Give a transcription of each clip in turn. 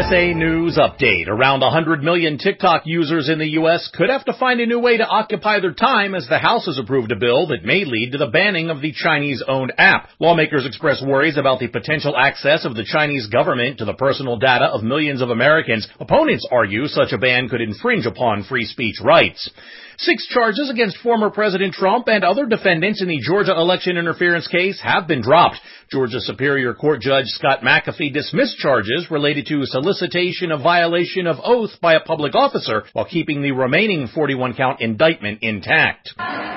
USA News Update. Around 100 million TikTok users in the U.S. could have to find a new way to occupy their time as the House has approved a bill that may lead to the banning of the Chinese-owned app. Lawmakers express worries about the potential access of the Chinese government to the personal data of millions of Americans. Opponents argue such a ban could infringe upon free speech rights. 6 charges against former President Trump and other defendants in the Georgia election interference case have been dropped. Georgia Superior Court Judge Scott McAfee dismissed charges related to solicitation of violation of oath by a public officer while keeping the remaining 41-count indictment intact.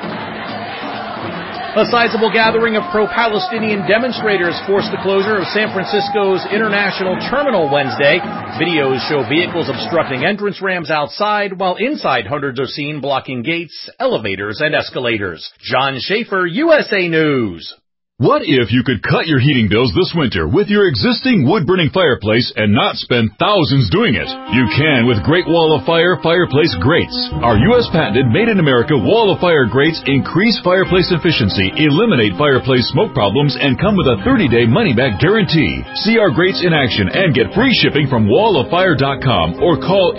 A sizable gathering of pro-Palestinian demonstrators forced the closure of San Francisco's International Terminal Wednesday. Videos show vehicles obstructing entrance ramps outside, while inside hundreds are seen blocking gates, elevators, and escalators. John Schaefer, USA News. What if you could cut your heating bills this winter with your existing wood-burning fireplace and not spend thousands doing it? You can with Great Wall of Fire fireplace grates. Our U.S. patented made-in-America Wall of Fire grates increase fireplace efficiency, eliminate fireplace smoke problems, and come with a 30-day money-back guarantee. See our grates in action and get free shipping from walloffire.com or call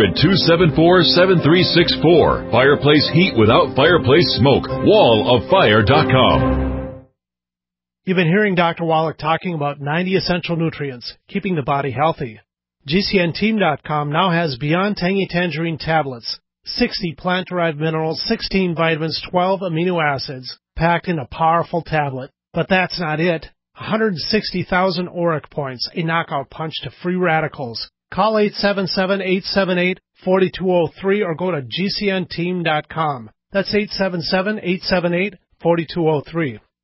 800-274-7364. Fireplace heat without fireplace smoke. walloffire.com. You've been hearing Dr. Wallach talking about 90 essential nutrients, keeping the body healthy. GCNteam.com now has Beyond Tangy Tangerine tablets, 60 plant-derived minerals, 16 vitamins, 12 amino acids, packed in a powerful tablet. But that's not it. 160,000 ORAC points, a knockout punch to free radicals. Call 877-878-4203 or go to GCNteam.com. That's 877-878-4203.